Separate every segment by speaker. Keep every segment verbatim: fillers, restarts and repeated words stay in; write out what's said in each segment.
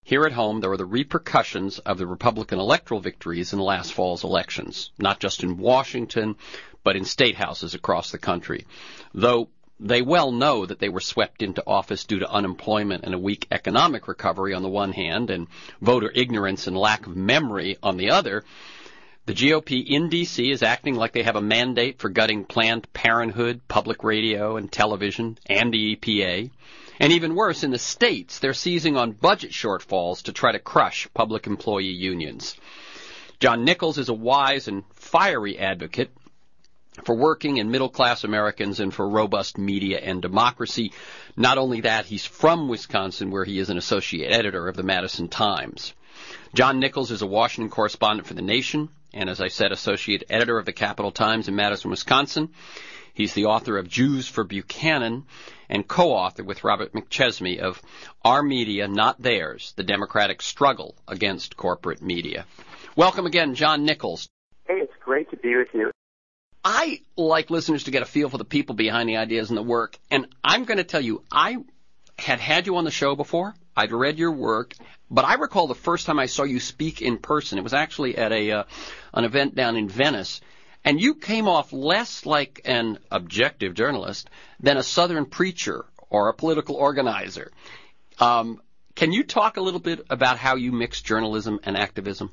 Speaker 1: Here at home, there were the repercussions of the Republican electoral victories in last fall's elections, not just in Washington, but in state houses across the country. Though they well know that they were swept into office due to unemployment and a weak economic recovery on the one hand, and voter ignorance and lack of memory on the other, the G O P in D C is acting like they have a mandate for gutting Planned Parenthood, public radio and television, and the E P A. And even worse, in the states, they're seizing on budget shortfalls to try to crush public employee unions. John Nichols is a wise and fiery advocate for working and middle-class Americans and for robust media and democracy. Not only that, he's from Wisconsin, where he is an associate editor of the Madison Times. John Nichols is a Washington correspondent for The Nation, and as I said, associate editor of the Capital Times in Madison, Wisconsin. He's the author of Jews for Buchanan and co-author with Robert McChesney of Our Media, Not Theirs, The Democratic Struggle Against Corporate Media. Welcome again, John Nichols.
Speaker 2: Hey, it's great to be with you.
Speaker 1: I like listeners to get a feel for the people behind the ideas and the work, and I'm going to tell you, I had had you on the show before. I'd read your work, but I recall the first time I saw you speak in person. It was actually at a uh, an event down in Venice, and you came off less like an objective journalist than a Southern preacher or a political organizer. Um, can you talk a little bit about how you mix journalism and activism?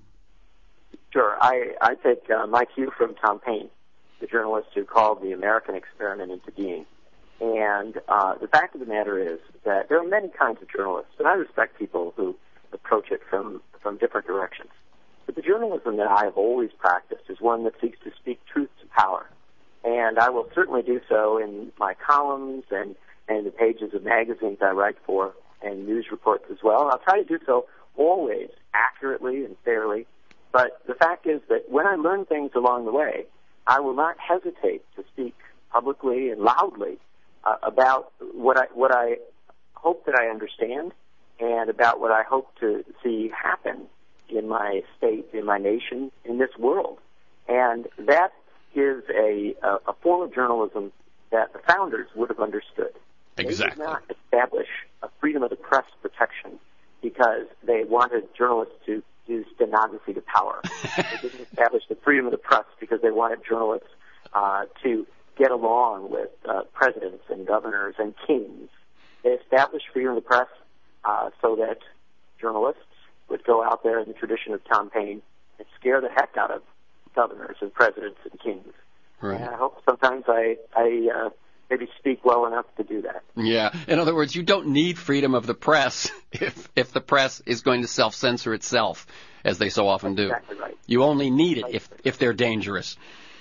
Speaker 2: Sure. I, I take uh, my cue from Tom Paine, the journalist who called the American experiment into being. And uh, the fact of the matter is that there are many kinds of journalists, and I respect people who approach it from, from different directions. But the journalism that I have always practiced is one that seeks to speak truth to power. And I will certainly do so in my columns and, and the pages of magazines I write for and news reports as well. I'll try to do so always accurately and fairly. But the fact is that when I learn things along the way, I will not hesitate to speak publicly and loudly uh, about what I what I hope that I understand and about what I hope to see happen in my state, in my nation, in this world. And that is a, a, a form of journalism that the founders would have understood.
Speaker 1: Exactly.
Speaker 2: They did not establish a freedom of the press protection because they wanted journalists to use stenography to power. They didn't establish the freedom of the press because they wanted journalists uh, to get along with uh, presidents and governors and kings. They established freedom of the press uh, so that journalists would go out there in the tradition of Tom Paine and scare the heck out of governors and presidents and kings.
Speaker 1: Right.
Speaker 2: And I hope sometimes I, I uh, maybe speak well enough to do that.
Speaker 1: Yeah. In other words, you don't need freedom of the press if if the press is going to self-censor itself, as they so often do.
Speaker 2: That's exactly right.
Speaker 1: You only need it if, if they're dangerous.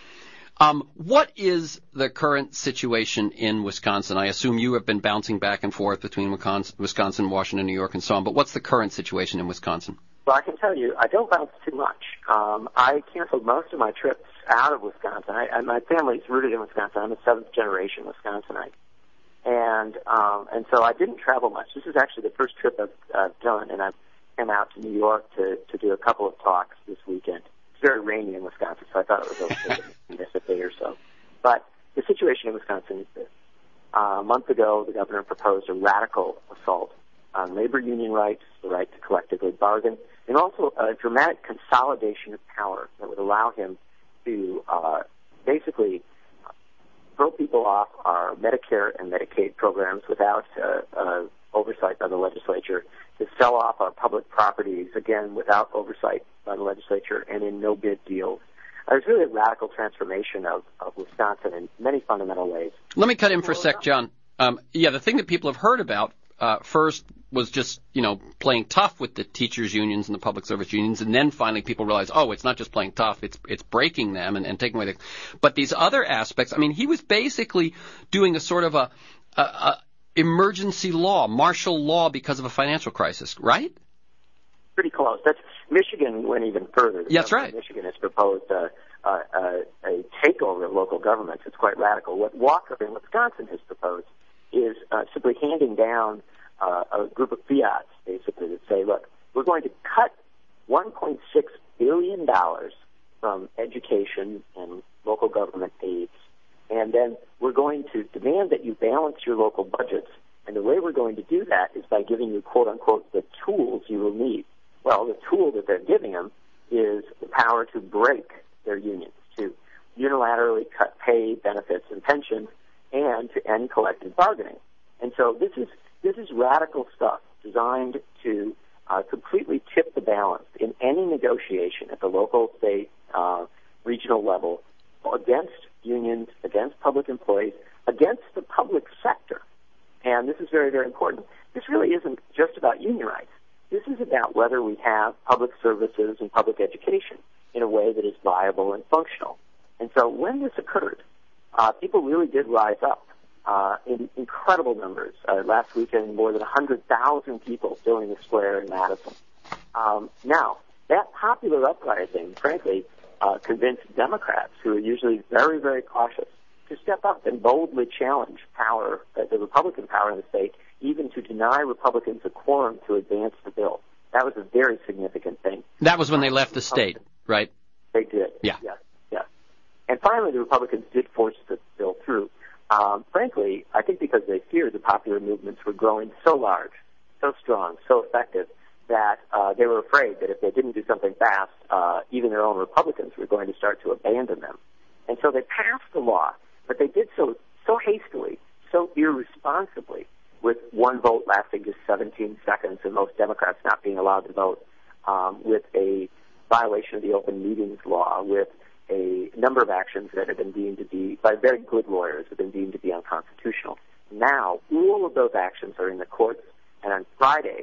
Speaker 1: Um, what is the current situation in Wisconsin? I assume you have been bouncing back and forth between Wisconsin, Washington, New York, and so on, but what's the current situation in Wisconsin?
Speaker 2: Well, I can tell you, I don't bounce too much. Um, I canceled most of my trips out of Wisconsin. I, I, my family's rooted in Wisconsin. I'm a seventh generation Wisconsinite. And um, and so I didn't travel much. This is actually the first trip I've uh, done, and I've come out to New York to, to do a couple of talks this weekend. It's very rainy in Wisconsin, so I thought it was okay to miss a day or so. But the situation in Wisconsin is this. Uh, a month ago, the governor proposed a radical assault on labor union rights, the right to collectively bargain, and also a dramatic consolidation of power that would allow him to uh, basically throw people off our Medicare and Medicaid programs without uh, uh, oversight by the legislature, to sell off our public properties, again, without oversight by the legislature and in no-bid deals. Uh, it's really a radical transformation of, of Wisconsin in many fundamental ways.
Speaker 1: Let me cut in for a sec, John. Um, yeah, the thing that people have heard about uh, first was just, you know, playing tough with the teachers' unions and the public service unions, and then finally people realized, oh, it's not just playing tough, it's it's breaking them and, and taking away the... But these other aspects, I mean, he was basically doing a sort of a, a, a emergency law, martial law because of a financial crisis, right?
Speaker 2: Pretty close. That's Michigan went even further.
Speaker 1: Yeah, that's right.
Speaker 2: Michigan has proposed a, a, a, a takeover of local governments. It's quite radical. What Walker in Wisconsin has proposed is uh, simply handing down uh, a group of fiats, basically, that say, look, we're going to cut one point six billion dollars from education and local government aids, and then we're going to demand that you balance your local budgets And the way we're going to do that is by giving you, quote unquote, the tools you will need. Well, the tool that they're giving them is the power to break their unions, to unilaterally cut pay, benefits, and pensions, and to end collective bargaining. And so this is this is radical stuff designed to uh, completely tip the balance in any negotiation at the local, state, uh, regional level against unions, against public employees, against the public sector. And this is very, very important. This really isn't just about union rights. This is about whether we have public services and public education in a way that is viable and functional. And so when this occurred, uh, people really did rise up uh, in incredible numbers. Uh, last weekend, more than one hundred thousand people filling the square in Madison. Um, now, that popular uprising, frankly, uh, convinced Democrats, who are usually very, very cautious, to step up and boldly challenge power, uh, the Republican power in the state, even to deny Republicans a quorum to advance the bill. That was a very significant thing.
Speaker 1: That was when they left the state, right?
Speaker 2: They did.
Speaker 1: Yeah.
Speaker 2: Yes, yes. And finally, the Republicans did force the bill through. Um, frankly, I think because they feared the popular movements were growing so large, so strong, so effective, that uh, they were afraid that if they didn't do something fast, uh, even their own Republicans were going to start to abandon them. And so they passed the law, but they did so so hastily, so irresponsibly, with one vote lasting just seventeen seconds and most Democrats not being allowed to vote, um, with a violation of the Open Meetings Law, with a number of actions that have been deemed to be, by very good lawyers, have been deemed to be unconstitutional. Now, all of those actions are in the courts, and on Friday,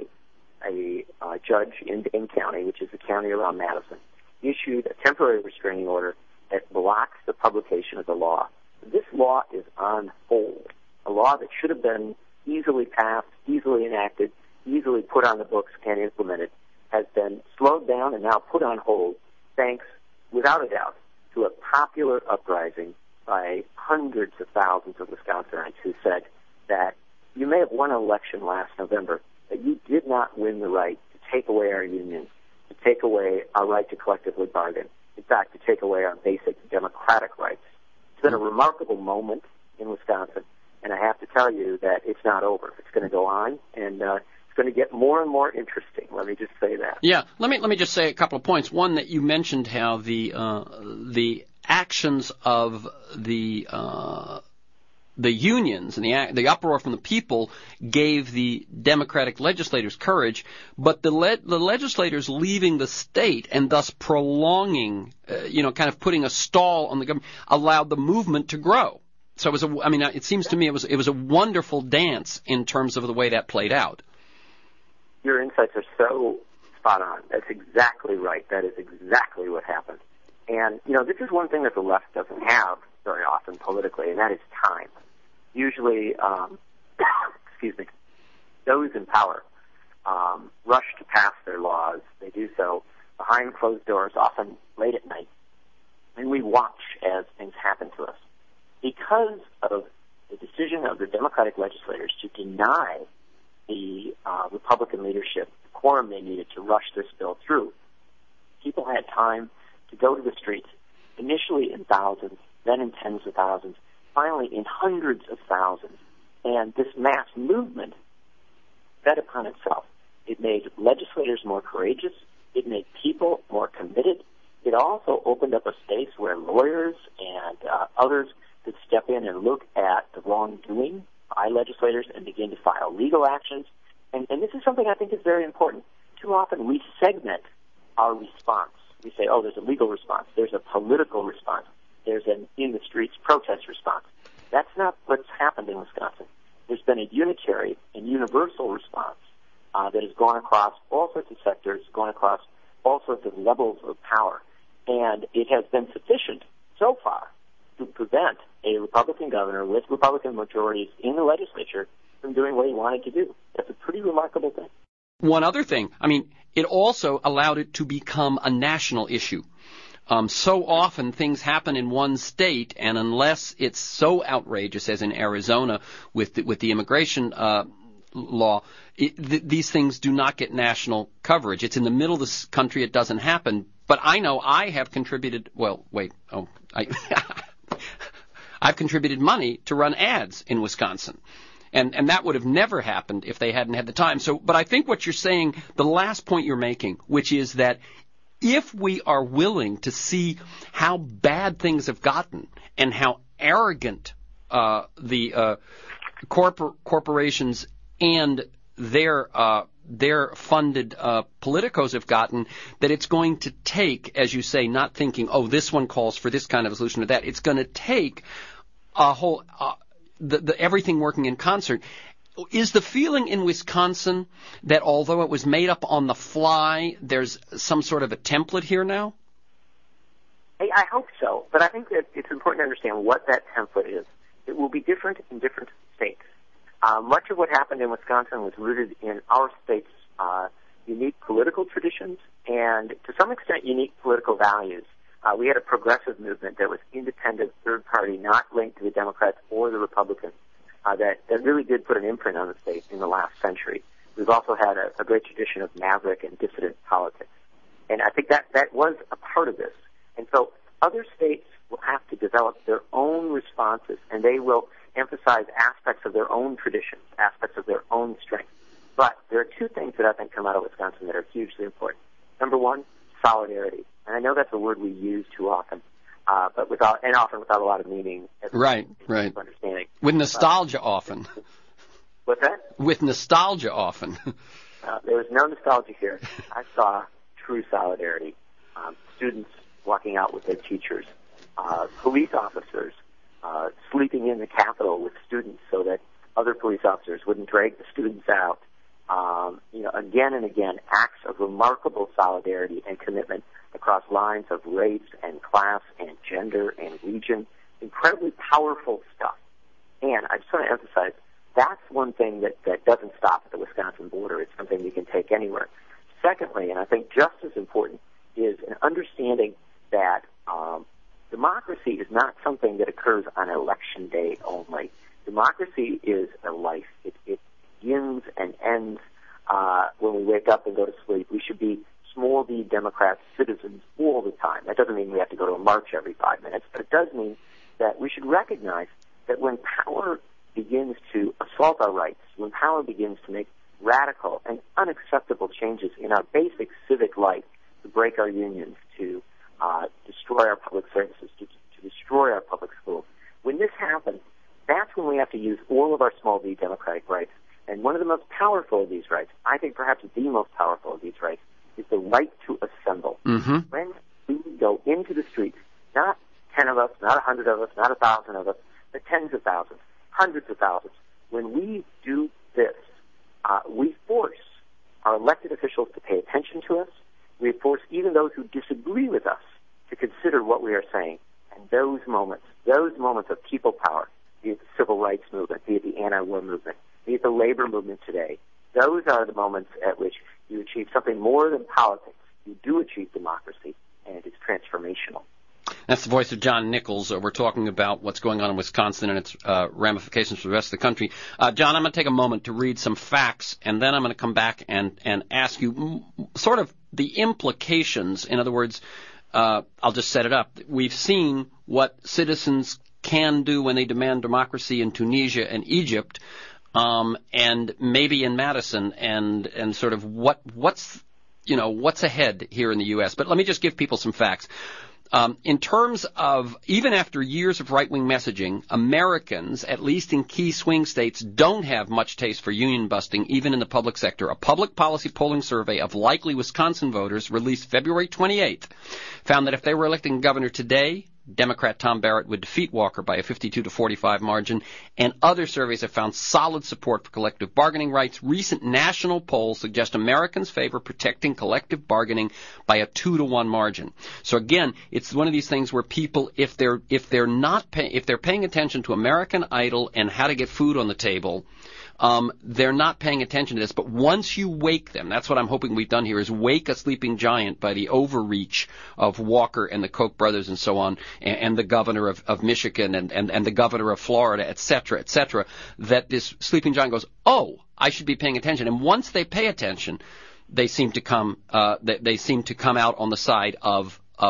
Speaker 2: a uh, judge in Dane County, which is the county around Madison, issued a temporary restraining order that blocks the publication of the law. This law is on hold, a law that should have been easily passed, easily enacted, easily put on the books and implemented, has been slowed down and now put on hold, thanks, without a doubt, to a popular uprising by hundreds of thousands of Wisconsinites who said that you may have won an election last November, but you did not win the right to take away our unions, to take away our right to collectively bargain, in fact, to take away our basic democratic rights. It's been a remarkable moment in Wisconsin, and I have to tell you that it's not over. It's going to go on, and uh, it's going to get more and more interesting. Let me just say that.
Speaker 1: Yeah, let me let me just say a couple of points. One, that you mentioned how the uh, the actions of the uh, the unions and the the uproar from the people gave the Democratic legislators courage, but the le- the legislators leaving the state and thus prolonging, uh, you know, kind of putting a stall on the government, allowed the movement to grow. So it was a, I mean, it seems to me it was it was a wonderful dance in terms of the way that played out.
Speaker 2: Your insights are so spot on. That's exactly right. That is exactly what happened. And, you know, this is one thing that the left doesn't have very often politically, and that is time. Usually, um, excuse me, those in power um, rush to pass their laws. They do so behind closed doors, often late at night, and we watch as things happen to us. Because of the decision of the Democratic legislators to deny the uh, Republican leadership the quorum they needed to rush this bill through, people had time to go to the streets, initially in thousands, then in tens of thousands, finally in hundreds of thousands. And this mass movement fed upon itself. It made legislators more courageous. It made people more committed. It also opened up a space where lawyers and uh, others could step in and look at the wrongdoing by legislators and begin to file legal actions. And, and this is something I think is very important. Too often we segment our response. We say, oh, there's a legal response. There's a political response. There's an in-the-streets protest response. That's not what's happened in Wisconsin. There's been a unitary and universal response uh, that has gone across all sorts of sectors, gone across all sorts of levels of power. And it has been sufficient so far to prevent a Republican governor with Republican majorities in the legislature from doing what he wanted to do. That's a pretty remarkable thing.
Speaker 1: One other thing, I mean, it also allowed it to become a national issue. Um, so often things happen in one state, and unless it's so outrageous as in Arizona with the, with the immigration uh, law, it, th- these things do not get national coverage. It's in the middle of the country, it doesn't happen. But I know I have contributed, well, wait, oh, I, I've contributed money to run ads in Wisconsin. And and that would have never happened if they hadn't had the time. So, but I think what you're saying, the last point you're making, which is that if we are willing to see how bad things have gotten and how arrogant uh, the uh, corpor- corporations and their uh, their funded uh, politicos have gotten, that it's going to take, as you say, not thinking, oh, this one calls for this kind of a solution or that. It's going to take a whole uh, the, the everything working in concert. Is the feeling in Wisconsin that although it was made up on the fly, there's some sort of a template here now?
Speaker 2: I, I hope so, but I think that it's important to understand what that template is. It will be different in different states. Uh, much of what happened in Wisconsin was rooted in our state's uh, unique political traditions and, to some extent, unique political values. Uh, we had a progressive movement that was independent, third party, not linked to the Democrats or the Republicans. Uh, that, that really did put an imprint on the state in the last century. We've also had a, a great tradition of maverick and dissident politics. And I think that, that was a part of this. And so other states will have to develop their own responses, and they will emphasize aspects of their own traditions, aspects of their own strengths. But there are two things that I think come out of Wisconsin that are hugely important. Number one, solidarity. And I know that's a word we use too often. Uh, but without, and often without a lot of meaning.
Speaker 1: Right, right.
Speaker 2: Understanding.
Speaker 1: With nostalgia uh, often.
Speaker 2: What's that?
Speaker 1: With nostalgia often.
Speaker 2: uh, there was no nostalgia here. I saw true solidarity. Um, students walking out with their teachers, uh, police officers uh, sleeping in the Capitol with students so that other police officers wouldn't drag the students out. Um, you know, again and again, acts of remarkable solidarity and commitment across lines of race and class and gender and region. Incredibly powerful stuff. And I just want to emphasize, that's one thing that, that doesn't stop at the Wisconsin border. It's something we can take anywhere. Secondly, and I think just as important, is an understanding that um, democracy is not something that occurs on election day only. Democracy is a life. It, it begins and ends uh, when we wake up and go to sleep. We should be small d Democrat citizens all the time. That doesn't mean we have to go to a march every five minutes, but it does mean that we should recognize that when power begins to assault our rights, when power begins to make radical and unacceptable changes in our basic civic life, to break our unions, to uh, destroy our public services, to, to destroy our public schools, when this happens, that's when we have to use all of our small d democratic rights. And one of the most powerful of these rights, I think perhaps the most powerful of these rights, is the right to assemble.
Speaker 1: Mm-hmm.
Speaker 2: When we go into the streets, not ten of us, not a hundred of us, not a thousand of us, but tens of thousands, hundreds of thousands, when we do this, uh, we force our elected officials to pay attention to us. We force even those who disagree with us to consider what we are saying. And those moments, those moments of people power, be it the civil rights movement, be it the anti-war movement, be it the labor movement today, those are the moments at which you achieve something more than politics. You do achieve democracy, and it's transformational.
Speaker 1: That's the voice of John Nichols. Uh, we're talking about what's going on in Wisconsin and its uh, ramifications for the rest of the country. Uh, John, I'm going to take a moment to read some facts, and then I'm going to come back and, and ask you m- sort of the implications. In other words, uh, I'll just set it up. We've seen what citizens can do when they demand democracy in Tunisia and Egypt. Um, and maybe in Madison, and and sort of what what's you know what's ahead here in the U S. But let me just give people some facts. Um, in terms of even after years of right-wing messaging, Americans, at least in key swing states, don't have much taste for union busting, even in the public sector. A public policy polling survey of likely Wisconsin voters released February twenty-eighth found that if they were electing governor today, Democrat Tom Barrett would defeat Walker by a fifty-two to forty-five margin, and other surveys have found solid support for collective bargaining rights. Recent national polls suggest Americans favor protecting collective bargaining by a two to one margin. So again, it's one of these things where people, if they're if they're not pay, if they're paying attention to American Idol and how to get food on the table, Um, they're not paying attention to this, but once you wake them, that's what I'm hoping we've done here, is wake a sleeping giant by the overreach of Walker and the Koch brothers and so on, and, and the governor of, of Michigan and, and, and the governor of Florida, et cetera, et cetera, that this sleeping giant goes, oh, I should be paying attention. And once they pay attention, they seem to come, uh, they, they seem to come out on the side of, of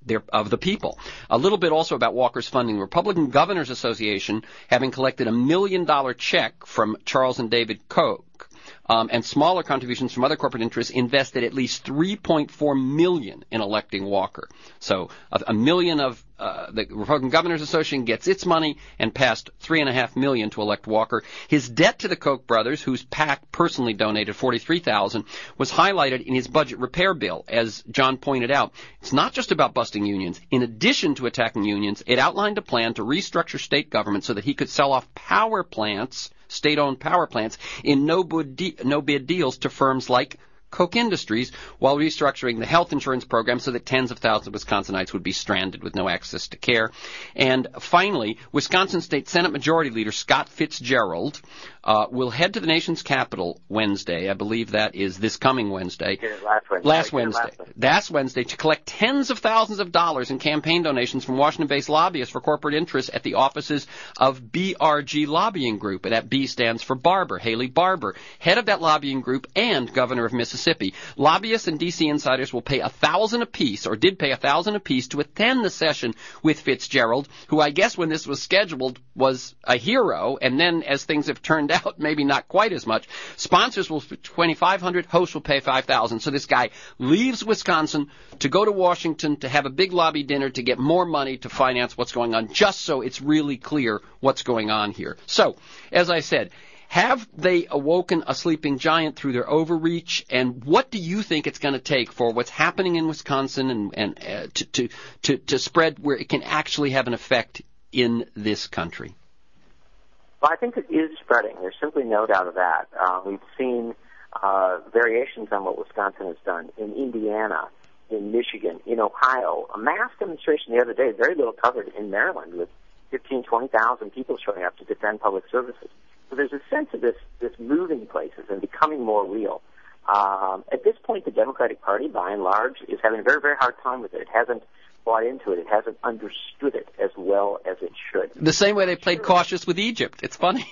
Speaker 1: their, of the people. A little bit also about Walker's funding. The Republican Governors Association, having collected a million dollar check from Charles and David Koch, Um, and smaller contributions from other corporate interests, invested at least three point four million dollars in electing Walker. So a, a million of uh, the Republican Governors Association gets its money and passed three and a half million to elect Walker. His debt to the Koch brothers, whose PAC personally donated forty-three thousand dollars, was highlighted in his budget repair bill. As John pointed out, it's not just about busting unions. In addition to attacking unions, it outlined a plan to restructure state government so that he could sell off power plants, state-owned power plants, in no-bid de- no-bid deals to firms like Koch Industries, while restructuring the health insurance program so that tens of thousands of Wisconsinites would be stranded with no access to care. And finally, Wisconsin State Senate Majority Leader Scott Fitzgerald uh, will head to the nation's capital Wednesday. I believe that is this coming Wednesday.
Speaker 2: Last Wednesday.
Speaker 1: Last Wednesday. Last Wednesday to collect tens of thousands of dollars in campaign donations from Washington-based lobbyists for corporate interests at the offices of B R G Lobbying Group. And that B stands for Barber, Haley Barber, head of that lobbying group and governor of Mississippi. Mississippi. Lobbyists and D C insiders will pay a thousand apiece, or did pay a thousand apiece, to attend the session with Fitzgerald, who I guess when this was scheduled was a hero, and then as things have turned out, maybe not quite as much. Sponsors will pay twenty-five hundred dollars, hosts will pay five thousand dollars. So this guy leaves Wisconsin to go to Washington to have a big lobby dinner to get more money to finance what's going on, just so it's really clear what's going on here. So, as I said, have they awoken a sleeping giant through their overreach? And what do you think it's going to take for what's happening in Wisconsin and, and uh, to, to, to, to spread where it can actually have an effect in this country?
Speaker 2: Well, I think it is spreading. There's simply no doubt of that. Uh, we've seen uh, variations on what Wisconsin has done in Indiana, in Michigan, in Ohio. A mass demonstration the other day, very little covered in Maryland, with fifteen, twenty thousand people showing up to defend public services. So there's a sense of this, this moving places and becoming more real. Um, at this point, the Democratic Party, by and large, is having a very, very hard time with it. It hasn't bought into it. It hasn't understood it as well as it should.
Speaker 1: The same way they played sure. cautious with Egypt. It's funny.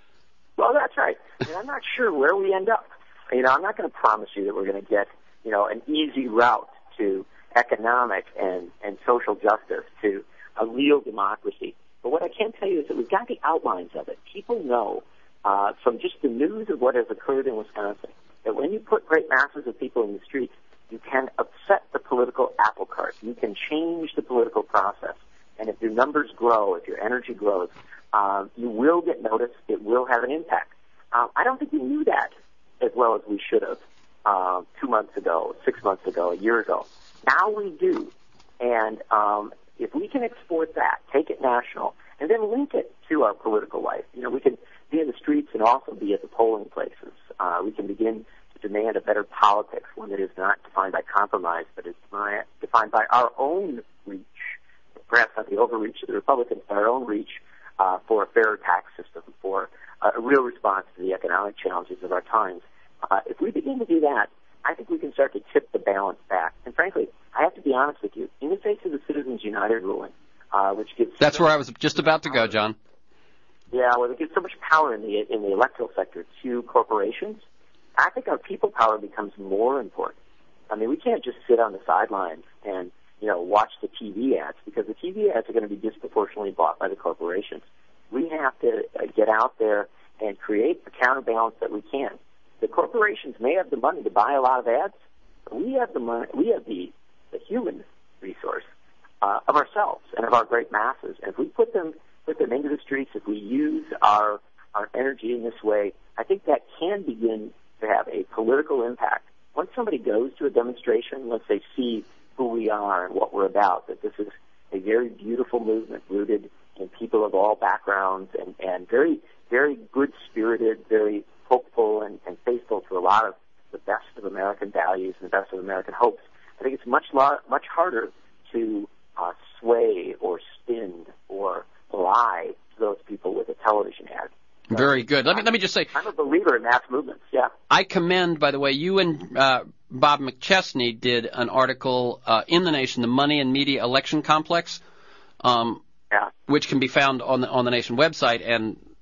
Speaker 2: Well, that's right. And I'm not sure where we end up. You know, I'm not going to promise you that we're going to get, you know, an easy route to economic and, and social justice, to a real democracy. But what I can tell you is that we've got the outlines of it. People know uh, from just the news of what has occurred in Wisconsin that when you put great masses of people in the streets, you can upset the political apple cart. You can change the political process. And if your numbers grow, if your energy grows, uh, you will get noticed. It will have an impact. Uh, I don't think we knew that as well as we should have uh, two months ago, six months ago, a year ago. Now we do. And um, if we can export that, take it national, and then link it to our political life, you know, we can be in the streets and also be at the polling places. Uh, we can begin to demand a better politics, one that is not defined by compromise, but is defined by our own reach, perhaps not the overreach of the Republicans, but our own reach uh, for a fairer tax system, for uh, a real response to the economic challenges of our times. Uh, if we begin to do that, I think we can start to tip the balance back. And frankly, I have to be honest with you, in the face of the Citizens United ruling, uh, which gives...
Speaker 1: That's so where I was just about to go, John.
Speaker 2: Yeah, well, it gives so much power in the in the electoral sector to corporations. I think our people power becomes more important. I mean, we can't just sit on the sidelines and, you know, watch the T V ads, because the T V ads are going to be disproportionately bought by the corporations. We have to uh, get out there and create the counterbalance that we can. The corporations may have the money to buy a lot of ads, but we have the money, we have the, the human resource uh, of ourselves and of our great masses. And if we put them put them into the streets, if we use our our energy in this way, I think that can begin to have a political impact. Once somebody goes to a demonstration, once they see who we are and what we're about, that this is a very beautiful movement rooted in people of all backgrounds and, and very, very good-spirited, very hopeful and, and faithful to a lot of the best of American values and the best of American hopes. I think it's much lar- much harder to uh, sway or spin or lie to those people with a television ad. So
Speaker 1: Very good. Let me let me just say,
Speaker 2: I'm a believer in mass movements. Yeah.
Speaker 1: I commend, by the way, you and uh, Bob McChesney did an article uh, in The Nation, the Money and Media Election Complex, um,
Speaker 2: yeah.
Speaker 1: which can be found on the on the Nation website, and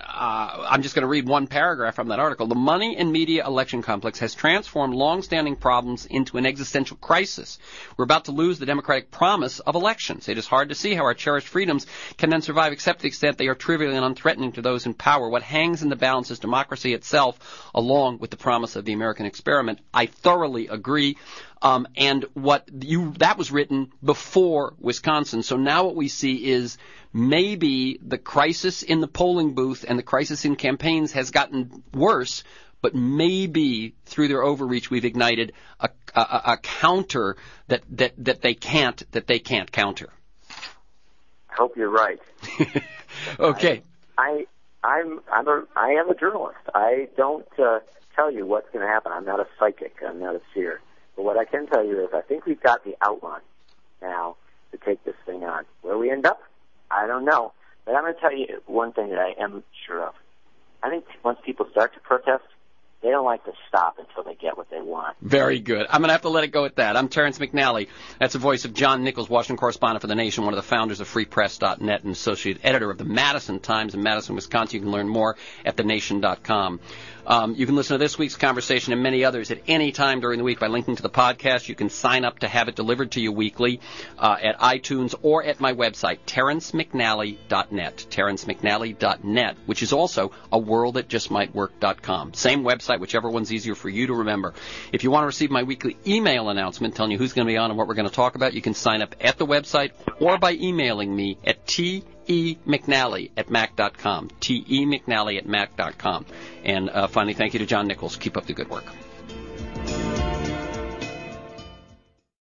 Speaker 1: uh, I'm just going to read one paragraph from that article. The money and media election complex has transformed long-standing problems into an existential crisis. We're about to lose the democratic promise of elections. It is hard to see how our cherished freedoms can then survive except to the extent they are trivial and unthreatening to those in power. What hangs in the balance is democracy itself, along with the promise of the American experiment. I thoroughly agree. Um, and what you that was written before Wisconsin. So now what we see is maybe the crisis in the polling booth and the crisis in campaigns has gotten worse, but maybe through their overreach we've ignited a, a, a counter that, that, that they can't that they can't counter.
Speaker 2: I hope you're right.
Speaker 1: Okay.
Speaker 2: I, I I'm I'm a I am a journalist. I don't uh, tell you what's going to happen. I'm not a psychic. I'm not a seer. But what I can tell you is I think we've got the outline now to take this thing on. Where we end up, I don't know. But I'm going to tell you one thing that I am sure of. I think once people start to protest, they don't like to stop until they get what they want.
Speaker 1: Very good. I'm going to have to let it go at that. I'm Terrence McNally. That's the voice of John Nichols, Washington correspondent for The Nation, one of the founders of Free Press dot net and associate editor of the Madison Times in Madison, Wisconsin. You can learn more at the nation dot com. Um, you can listen to this week's conversation and many others at any time during the week by linking to the podcast. You can sign up to have it delivered to you weekly uh, at iTunes or at my website, Terrence McNally dot net, Terrence McNally dot net, which is also a world that just might work dot com. Same website, whichever one's easier for you to remember. If you want to receive my weekly email announcement telling you who's going to be on and what we're going to talk about, you can sign up at the website or by emailing me at T E McNally at Mac dot com, T E McNally at Mac dot com. And uh, finally, thank you to John Nichols. Keep up the good work.